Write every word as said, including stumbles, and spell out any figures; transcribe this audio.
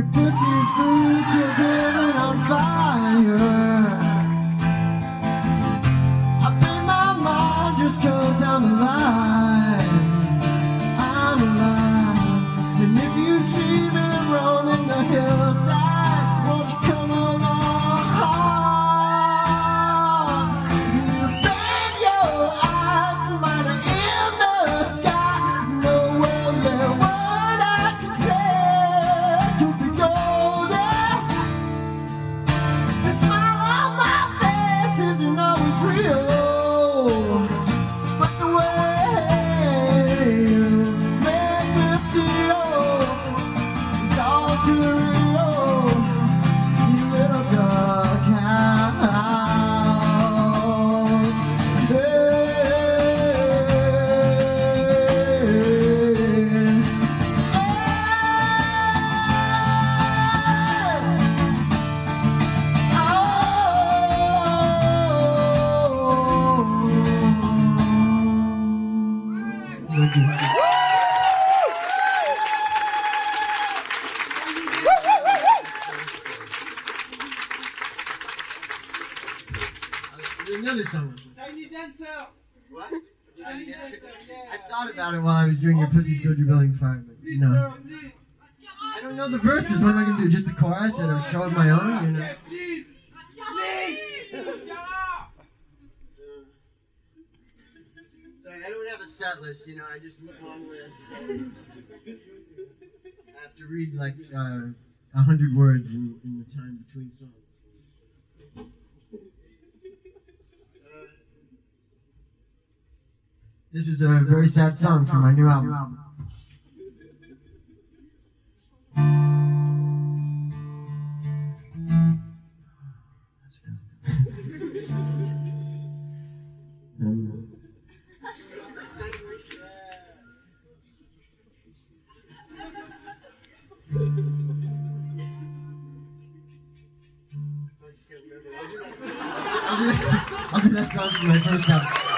Your pussy's food, you're burning on fire. I pay my mind just cause I'm alive. I'm alive. And if you see me roaming the hillside, won't you come along? You bend your eyes, mine are in the sky. No other word I can say could be golden. The smile on my face isn't always real, but the way you make me feel is all too real. You little dog house. Thank you. Another song. Tiny Dancer! What? Tiny Dancer, yeah. I thought about it while I was doing your Pussy's Good You're Building Fire, but Please, no. sir, please. I don't know the verses. What am I going to do? Just the chorus and I'll show it my own? You know? Yeah, please! Please! Sorry, I don't have a set list, you know, I just look long list. I have to read like uh, a uh, hundred words in, in the time between songs. This is a very sad song from my new album. I'll do that, I'll do that song for my first time.